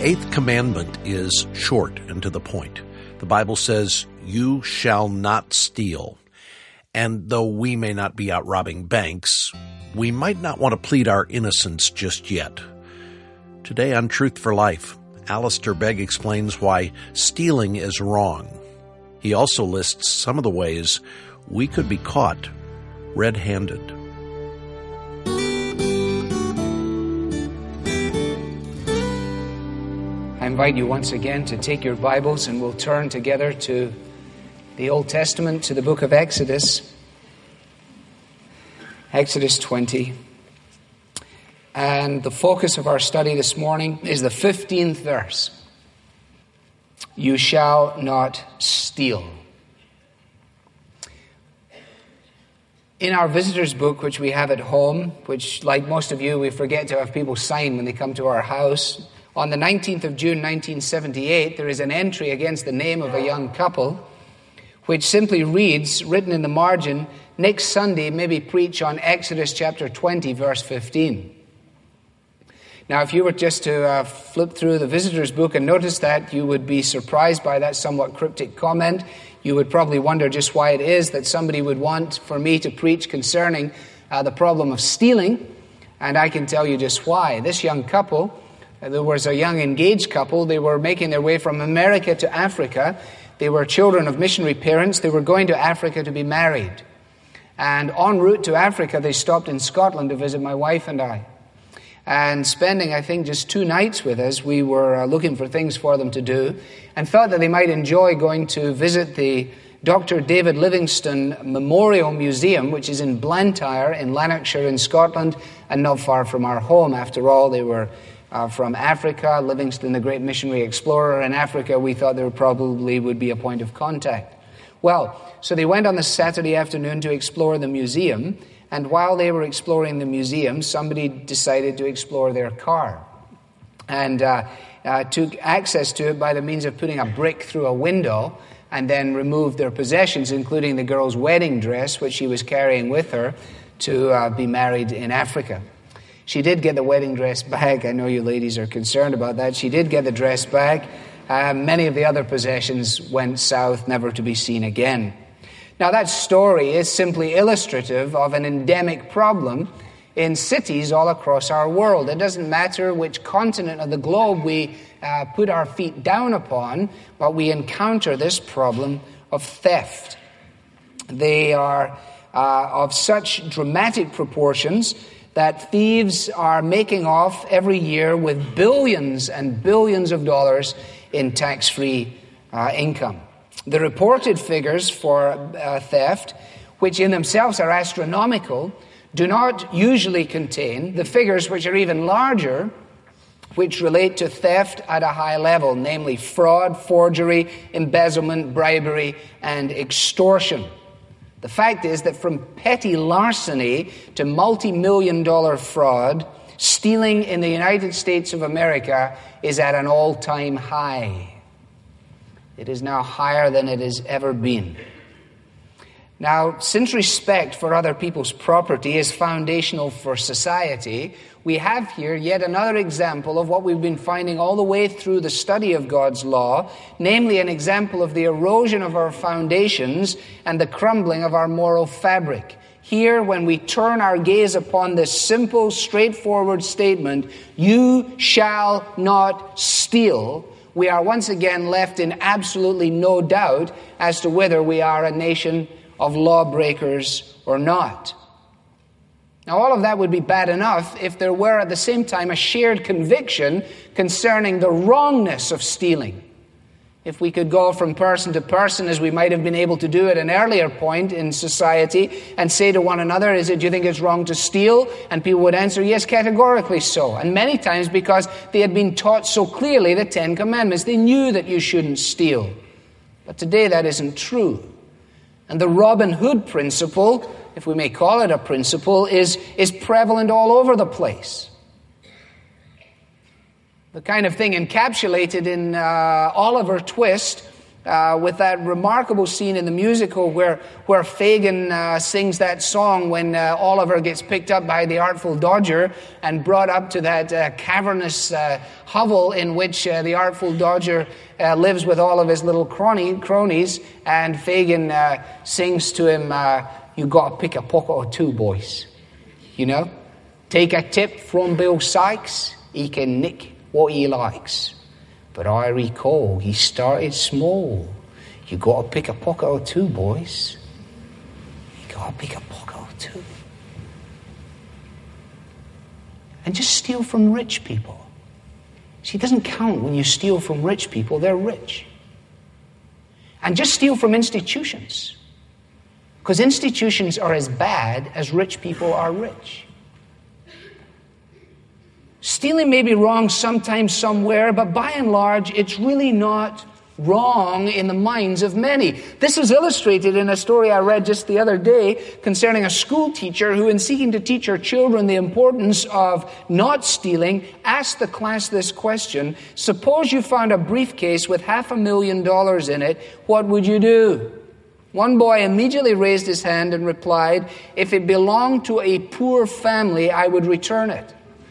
eighth commandment is short and to the point. The Bible says, "You shall not steal." And though we may not be out robbing banks, we might not want to plead our innocence just yet. Today on Truth for Life, Alistair Begg explains why stealing is wrong. He also lists some of the ways we could be caught red-handed. I invite you once again to take your Bibles and we'll turn together to the Old Testament, to the book of Exodus. Exodus 20. And the focus of our study this morning is the 15th verse. You shall not steal. In our visitor's book, which we have at home, which, like most of you, we forget to have people sign when they come to our house, on the 19th of June, 1978, there is an entry against the name of a young couple, which simply reads, written in the margin, "Next Sunday, maybe preach on Exodus chapter 20, verse 15. Now, if you were just to flip through the visitor's book and notice that, you would be surprised by that somewhat cryptic comment. You would probably wonder just why it is that somebody would want for me to preach concerning the problem of stealing. And I can tell you just why. This young couple, there was a young engaged couple. They were making their way from America to Africa. They were children of missionary parents. They were going to Africa to be married. And en route to Africa, they stopped in Scotland to visit my wife and I. And spending, I think, just 2 nights with us, we were looking for things for them to do and thought that they might enjoy going to visit the Dr. David Livingstone Memorial Museum, which is in Blantyre in Lanarkshire in Scotland and not far from our home. After all, they were from Africa. Livingstone, the great missionary explorer in Africa, we thought there probably would be a point of contact. Well, so they went on the Saturday afternoon to explore the museum, and while they were exploring the museum, somebody decided to explore their car and took access to it by the means of putting a brick through a window and then removed their possessions, including the girl's wedding dress, which she was carrying with her to be married in Africa. She did get the wedding dress back. I know you ladies are concerned about that. She did get the dress back. Many of the other possessions went south, never to be seen again. Now, that story is simply illustrative of an endemic problem in cities all across our world. It doesn't matter which continent of the globe we put our feet down upon, but we encounter this problem of theft. They are of such dramatic proportions that thieves are making off every year with billions and billions of dollars in tax-free income. The reported figures for theft, which in themselves are astronomical, do not usually contain the figures which are even larger, which relate to theft at a high level, namely fraud, forgery, embezzlement, bribery, and extortion. The fact is that from petty larceny to multi-million-dollar fraud, stealing in the United States of America is at an all-time high. It is now higher than it has ever been. Now, since respect for other people's property is foundational for society, we have here yet another example of what we've been finding all the way through the study of God's law, namely an example of the erosion of our foundations and the crumbling of our moral fabric. Here, when we turn our gaze upon this simple, straightforward statement, "You shall not steal," we are once again left in absolutely no doubt as to whether we are a nation of lawbreakers or not. Now, all of that would be bad enough if there were at the same time a shared conviction concerning the wrongness of stealing. If we could go from person to person, as we might have been able to do at an earlier point in society, and say to one another, do you think it's wrong to steal? And people would answer, yes, categorically so. And many times because they had been taught so clearly the 10 Commandments. They knew that you shouldn't steal. But today that isn't true. And the Robin Hood principle, if we may call it a principle, is prevalent all over the place. The kind of thing encapsulated in Oliver Twist, with that remarkable scene in the musical where Fagin sings that song when Oliver gets picked up by the Artful Dodger and brought up to that cavernous hovel in which the Artful Dodger lives with all of his little cronies, and Fagin sings to him, "You got to pick a pocket or two, boys. You know, take a tip from Bill Sykes, he can nick what he likes. But I recall he started small. You got to pick a pocket or two, boys. You got to pick a pocket or two. And just steal from rich people. See, it doesn't count when you steal from rich people. They're rich. And just steal from institutions. Because institutions are as bad as rich people are rich. Stealing may be wrong sometimes, somewhere, but by and large, it's really not wrong in the minds of many. This is illustrated in a story I read just the other day concerning a school teacher who, in seeking to teach her children the importance of not stealing, asked the class this question: suppose you found a briefcase with $500,000 in it, what would you do? One boy immediately raised his hand and replied, "If it belonged to a poor family, I would return it."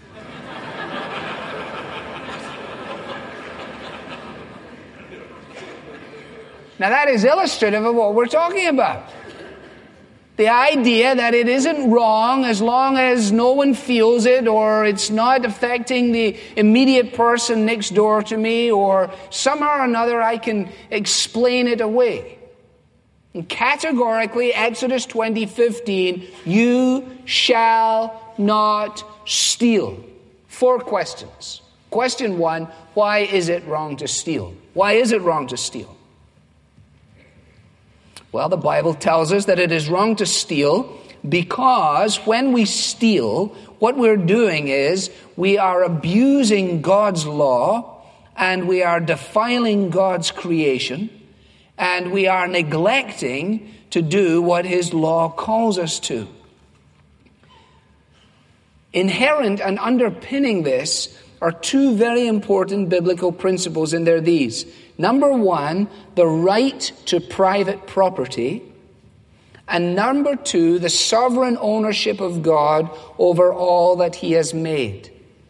Now that is illustrative of what we're talking about. The idea that it isn't wrong as long as no one feels it, or it's not affecting the immediate person next door to me, or somehow or another I can explain it away. And categorically, Exodus 20:15, you shall not steal. 4 questions. Question 1, why is it wrong to steal? Why is it wrong to steal? Well, the Bible tells us that it is wrong to steal because when we steal, what we're doing is we are abusing God's law and we are defiling God's creation and we are neglecting to do what His law calls us to. Inherent and underpinning this are 2 very important biblical principles, and they're these. Number 1, the right to private property. And number 2, the sovereign ownership of God over all that He has made.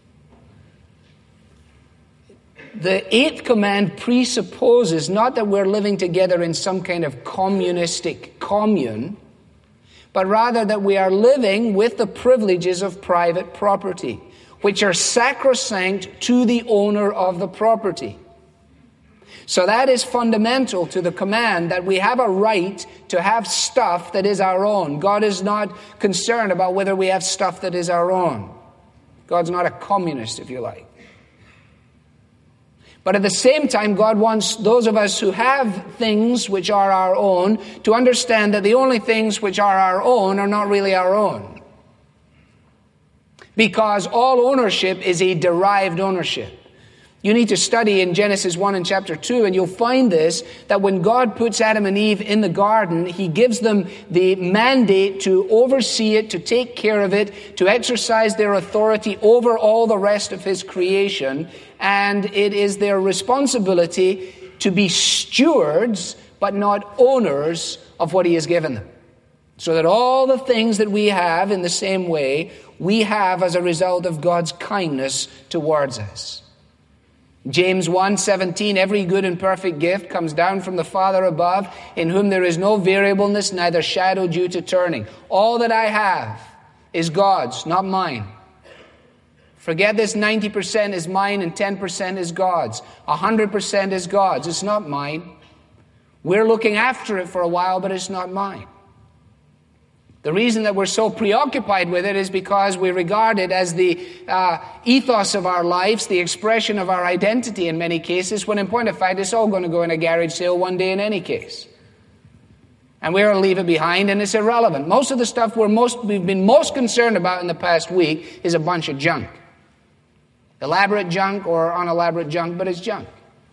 The 8th command presupposes not that we're living together in some kind of communistic commune, but rather that we are living with the privileges of private property, which are sacrosanct to the owner of the property. So that is fundamental to the command that we have a right to have stuff that is our own. God is not concerned about whether we have stuff that is our own. God's not a communist, if you like. But at the same time, God wants those of us who have things which are our own to understand that the only things which are our own are not really our own. Because all ownership is a derived ownership. You need to study in Genesis 1 and chapter 2, and you'll find this, that when God puts Adam and Eve in the garden, He gives them the mandate to oversee it, to take care of it, to exercise their authority over all the rest of His creation, and it is their responsibility to be stewards, but not owners of what He has given them. So that all the things that we have in the same way, we have as a result of God's kindness towards us. James 1:17, every good and perfect gift comes down from the Father above, in whom there is no variableness, neither shadow due to turning. All that I have is God's, not mine. Forget this 90% is mine and 10% is God's. 100% is God's. It's not mine. We're looking after it for a while, but it's not mine. The reason that we're so preoccupied with it is because we regard it as the ethos of our lives, the expression of our identity in many cases, when in point of fact, it's all going to go in a garage sale one day in any case. And we're going to leave it behind, and it's irrelevant. Most of the stuff we've been most concerned about in the past week is a bunch of junk. Elaborate junk or unelaborate junk, but it's junk.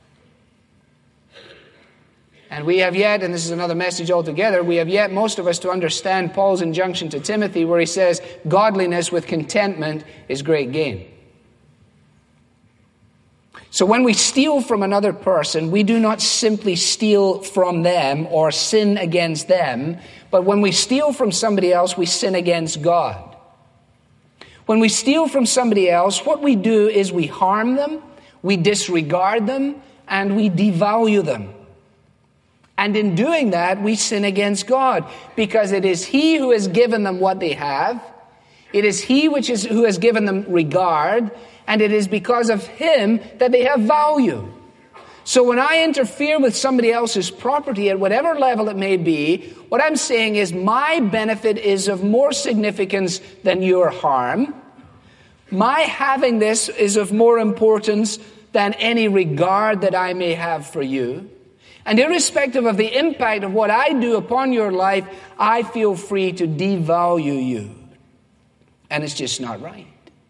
And we have yet, and this is another message altogether, we have yet, most of us, to understand Paul's injunction to Timothy where he says, godliness with contentment is great gain. So when we steal from another person, we do not simply steal from them or sin against them, but when we steal from somebody else, we sin against God. When we steal from somebody else, what we do is we harm them, we disregard them, and we devalue them. And in doing that, we sin against God, because it is He who has given them what they have. It is He who has given them regard, and it is because of Him that they have value. So when I interfere with somebody else's property at whatever level it may be, what I'm saying is my benefit is of more significance than your harm. My having this is of more importance than any regard that I may have for you. And irrespective of the impact of what I do upon your life, I feel free to devalue you. And it's just not right.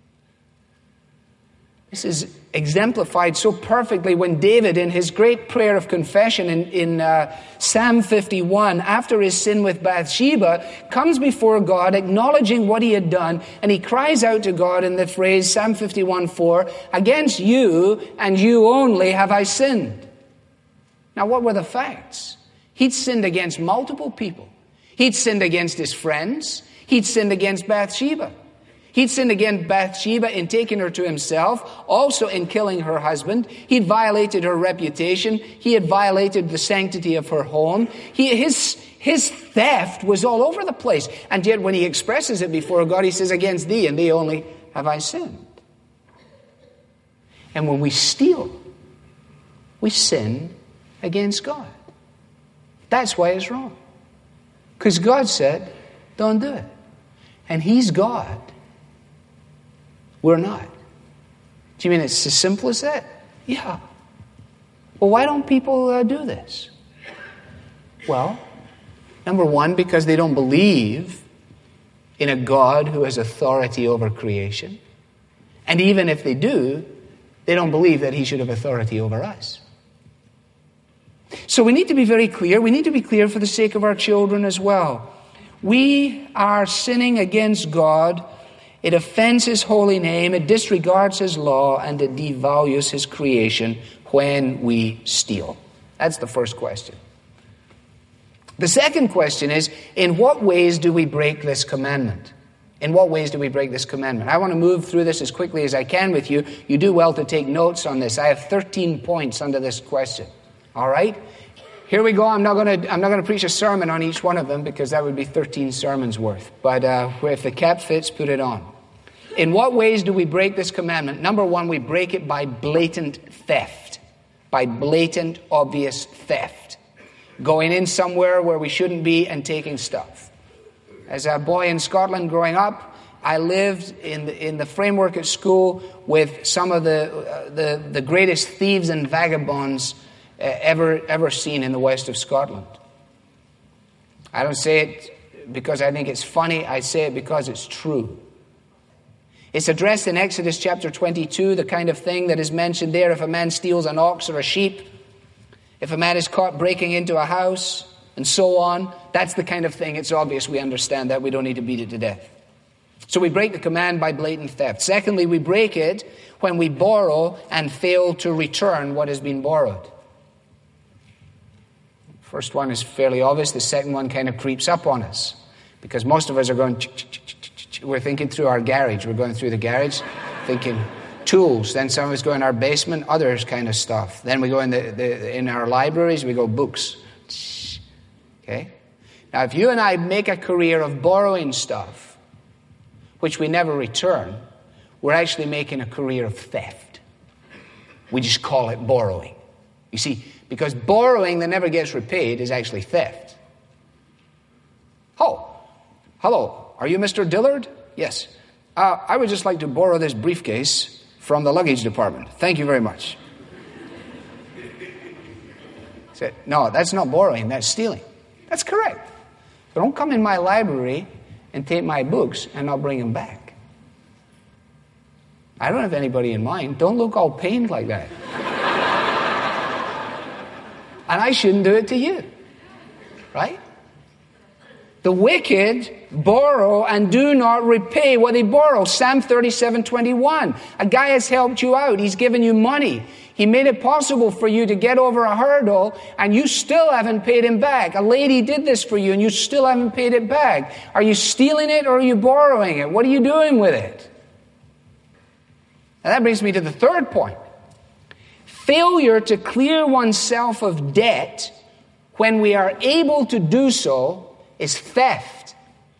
This is exemplified so perfectly when David, in his great prayer of confession in Psalm 51, after his sin with Bathsheba, comes before God acknowledging what he had done, and he cries out to God in the phrase, Psalm 51:4, "Against you and you only have I sinned." Now, what were the facts? He'd sinned against multiple people. He'd sinned against his friends. He'd sinned against Bathsheba. He'd sinned against Bathsheba in taking her to himself, also in killing her husband. He'd violated her reputation. He had violated the sanctity of her home. His theft was all over the place. And yet when he expresses it before God, he says, "Against thee and thee only have I sinned." And when we steal, we sin against God. That's why it's wrong. Because God said, don't do it. And He's God. We're not. Do you mean it's as simple as that? Yeah. Well, why don't people do this? Well, number one, because they don't believe in a God who has authority over creation. And even if they do, they don't believe that He should have authority over us. So we need to be very clear. We need to be clear for the sake of our children as well. We are sinning against God. It offends His holy name, it disregards His law, and it devalues His creation when we steal. That's the first question. The second question is, in what ways do we break this commandment? In what ways do we break this commandment? I want to move through this as quickly as I can with you. You do well to take notes on this. I have 13 points under this question. All right? Here we go. I'm not going to preach a sermon on each one of them because that would be 13 sermons worth. But if the cap fits, put it on. In what ways do we break this commandment? Number one, we break it by blatant theft. By blatant, obvious theft. Going in somewhere where we shouldn't be and taking stuff. As a boy in Scotland growing up, I lived in the framework at school with some of the greatest thieves and vagabonds ever seen in the west of Scotland. I don't say it because I think it's funny. I say it because it's true. It's addressed in Exodus chapter 22, the kind of thing that is mentioned there. If a man steals an ox or a sheep, if a man is caught breaking into a house, and so on, that's the kind of thing. It's obvious we understand that. We don't need to beat it to death. So we break the command by blatant theft. Secondly, we break it when we borrow and fail to return what has been borrowed. First one is fairly obvious. The second one kind of creeps up on us because most of us are going, we're thinking through our garage. We're going through the garage thinking tools. Then some of us go in our basement, others kind of stuff. Then we go in our libraries, we go books. Okay? Now, if you and I make a career of borrowing stuff, which we never return, we're actually making a career of theft. We just call it borrowing. You see, because borrowing that never gets repaid is actually theft. Oh, hello. Are you Mr. Dillard? Yes. I would just like to borrow this briefcase from the luggage department. Thank you very much. Said, no, that's not borrowing. That's stealing. That's correct. But don't come in my library and take my books and not bring them back. I don't have anybody in mind. Don't look all pained like that. And I shouldn't do it to you. Right? The wicked borrow and do not repay what they borrow. Psalm 37:21. A guy has helped you out. He's given you money. He made it possible for you to get over a hurdle, and you still haven't paid him back. A lady did this for you, and you still haven't paid it back. Are you stealing it or are you borrowing it? What are you doing with it? Now that brings me to the third point. Failure to clear oneself of debt when we are able to do so is theft.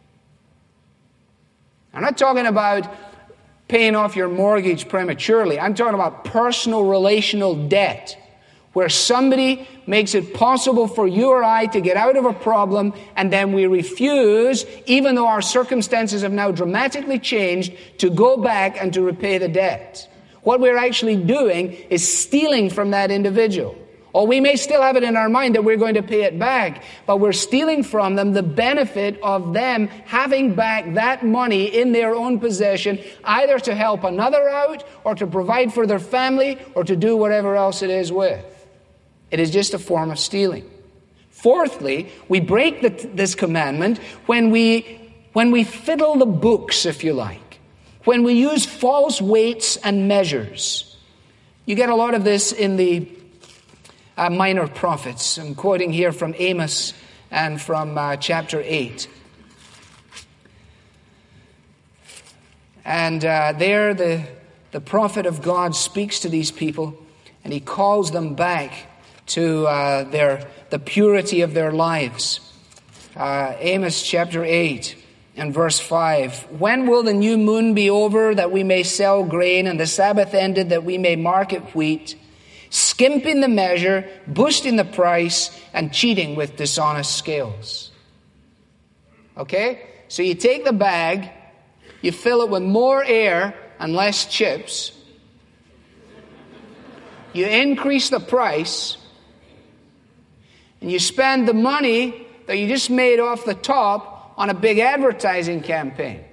I'm not talking about paying off your mortgage prematurely. I'm talking about personal relational debt, where somebody makes it possible for you or I to get out of a problem, and then we refuse, even though our circumstances have now dramatically changed, to go back and to repay the debt. What we're actually doing is stealing from that individual. Or we may still have it in our mind that we're going to pay it back, but we're stealing from them the benefit of them having back that money in their own possession, either to help another out, or to provide for their family, or to do whatever else it is with. It is just a form of stealing. Fourthly, we break this commandment when we fiddle the books, if you like, when we use false weights and measures. You get a lot of this in the minor prophets. I'm quoting here from Amos and from chapter 8. And there the prophet of God speaks to these people, and he calls them back to the purity of their lives. Amos chapter 8 and verse 5. When will the new moon be over that we may sell grain, and the Sabbath ended that we may market wheat? Skimping the measure, boosting the price, and cheating with dishonest scales. Okay? So you take the bag, you fill it with more air and less chips. You increase the price, and you spend the money that you just made off the top on a big advertising campaign.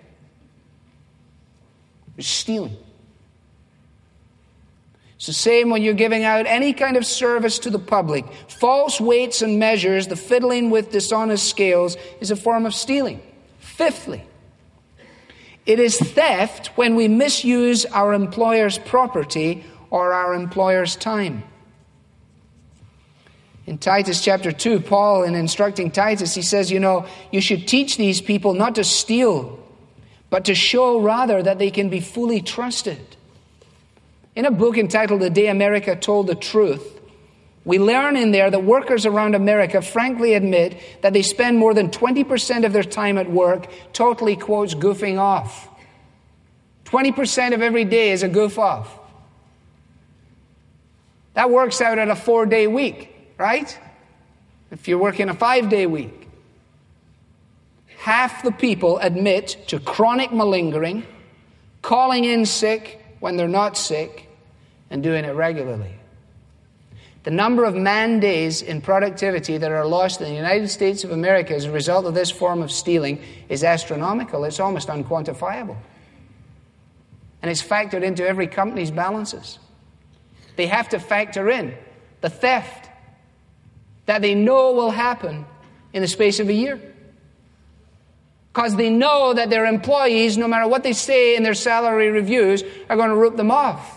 You're stealing. It's the same when you're giving out any kind of service to the public. False weights and measures, the fiddling with dishonest scales, is a form of stealing. Fifthly, it is theft when we misuse our employer's property or our employer's time. In Titus chapter 2, Paul, in instructing Titus, he says, you should teach these people not to steal, but to show rather that they can be fully trusted. In a book entitled The Day America Told the Truth, we learn in there that workers around America frankly admit that they spend more than 20% of their time at work totally, quotes, goofing off. 20% of every day is a goof off. That works out at a 4-day week, right? If you're working a 5-day week. Half the people admit to chronic malingering, calling in sick when they're not sick, and doing it regularly. The number of man days in productivity that are lost in the United States of America as a result of this form of stealing is astronomical. It's almost unquantifiable. And it's factored into every company's balances. They have to factor in the theft that they know will happen in the space of a year. Because they know that their employees, no matter what they say in their salary reviews, are going to rip them off.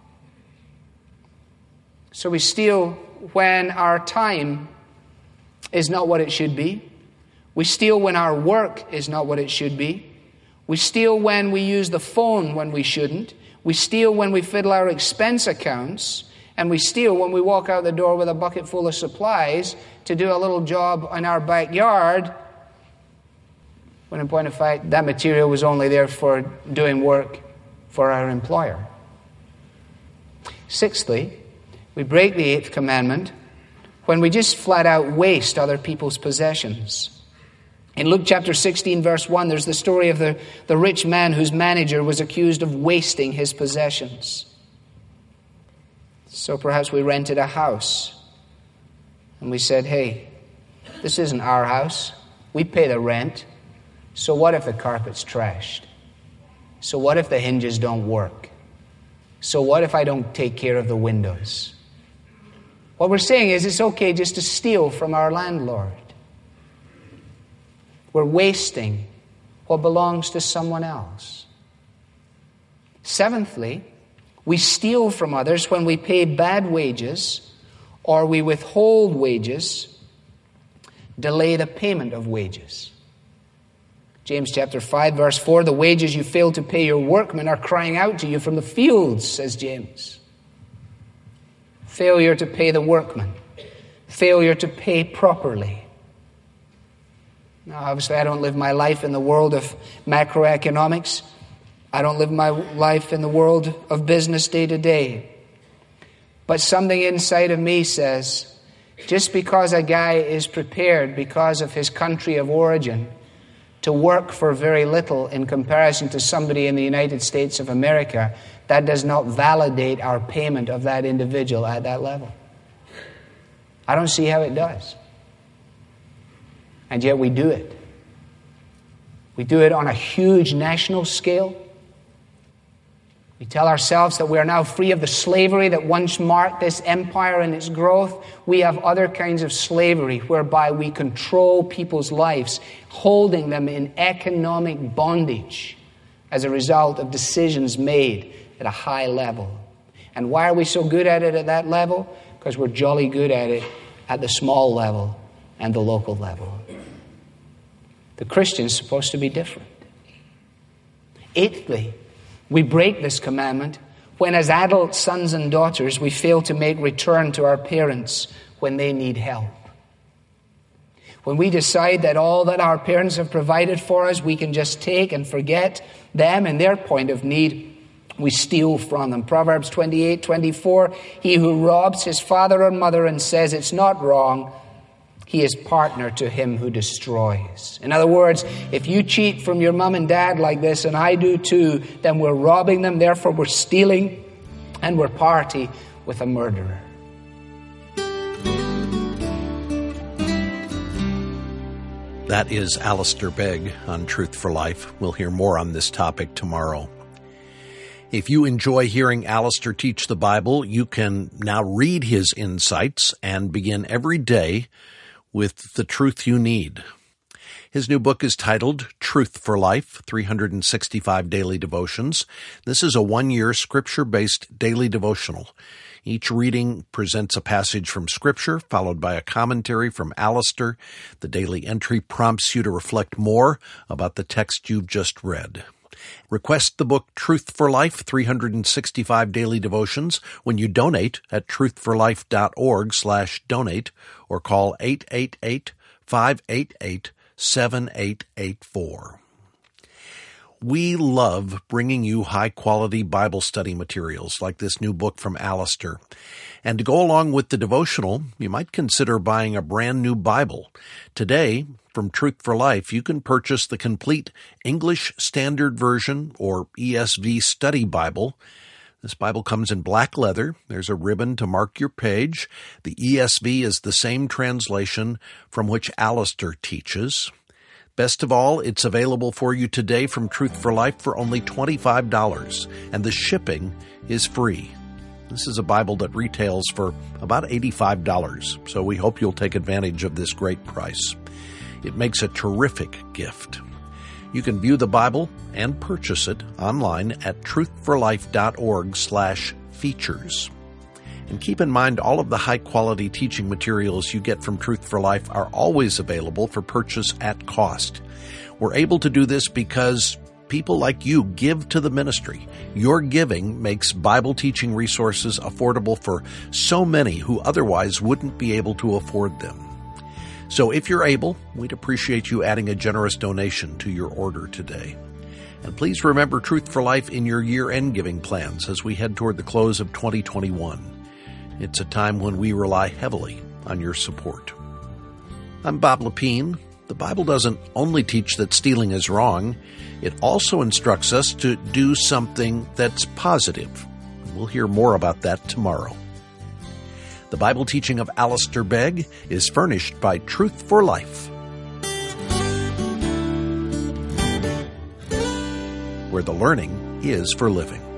So we steal when our time is not what it should be. We steal when our work is not what it should be. We steal when we use the phone when we shouldn't. We steal when we fiddle our expense accounts. And we steal when we walk out the door with a bucket full of supplies to do a little job in our backyard, when in point of fact, that material was only there for doing work for our employer. Sixthly, we break the 8th commandment when we just flat out waste other people's possessions. In Luke chapter 16, verse 1, there's the story of the rich man whose manager was accused of wasting his possessions. So perhaps we rented a house and we said, hey, this isn't our house. We pay the rent. So what if the carpet's trashed? So what if the hinges don't work? So what if I don't take care of the windows? What we're saying is it's okay just to steal from our landlord. We're wasting what belongs to someone else. Seventhly, We steal from others when we pay bad wages or we withhold wages, delay the payment of wages. James chapter 5, verse 4, the wages you fail to pay your workmen are crying out to you from the fields, says James. Failure to pay the workmen. Failure to pay properly. Now, obviously, I don't live my life in the world of macroeconomics. I don't live my life in the world of business day to day. But something inside of me says, just because a guy is prepared because of his country of origin to work for very little in comparison to somebody in the United States of America, that does not validate our payment of that individual at that level. I don't see how it does. And yet we do it. We do it on a huge national scale. We tell ourselves that we are now free of the slavery that once marked this empire and its growth. We have other kinds of slavery whereby we control people's lives, holding them in economic bondage as a result of decisions made at a high level. And why are we so good at it at that level? Because we're jolly good at it at the small level and the local level. The Christian's supposed to be different. Eighthly, we break this commandment when as adult sons and daughters we fail to make return to our parents when they need help. When we decide that all that our parents have provided for us we can just take and forget them and their point of need, we steal from them. Proverbs 28:24, he who robs his father or mother and says it's not wrong, he is partner to him who destroys. In other words, if you cheat from your mom and dad like this, and I do too, then we're robbing them, therefore we're stealing, and we're party with a murderer. That is Alistair Begg on Truth for Life. We'll hear more on this topic tomorrow. If you enjoy hearing Alistair teach the Bible, you can now read his insights and begin every day with the truth you need. His new book is titled Truth for Life, 365 Daily Devotions. This is a one-year scripture-based daily devotional. Each reading presents a passage from Scripture, followed by a commentary from Alistair. The daily entry prompts you to reflect more about the text you've just read. Request the book Truth for Life, 365 Daily Devotions when you donate at truthforlife.org/donate or call 888-588-7884. We love bringing you high-quality Bible study materials like this new book from Alistair. And to go along with the devotional, you might consider buying a brand new Bible. Today, from Truth for Life, you can purchase the complete English Standard Version or ESV Study Bible. This Bible comes in black leather. There's a ribbon to mark your page. The ESV is the same translation from which Alistair teaches. Best of all, it's available for you today from Truth for Life for only $25, and the shipping is free. This is a Bible that retails for about $85, so we hope you'll take advantage of this great price. It makes a terrific gift. You can view the Bible and purchase it online at truthforlife.org/features. And keep in mind, all of the high-quality teaching materials you get from Truth for Life are always available for purchase at cost. We're able to do this because people like you give to the ministry. Your giving makes Bible teaching resources affordable for so many who otherwise wouldn't be able to afford them. So if you're able, we'd appreciate you adding a generous donation to your order today. And please remember Truth for Life in your year-end giving plans as we head toward the close of 2021. It's a time when we rely heavily on your support. I'm Bob Lepine. The Bible doesn't only teach that stealing is wrong, it also instructs us to do something that's positive. We'll hear more about that tomorrow. The Bible teaching of Alistair Begg is furnished by Truth for Life, where the learning is for living.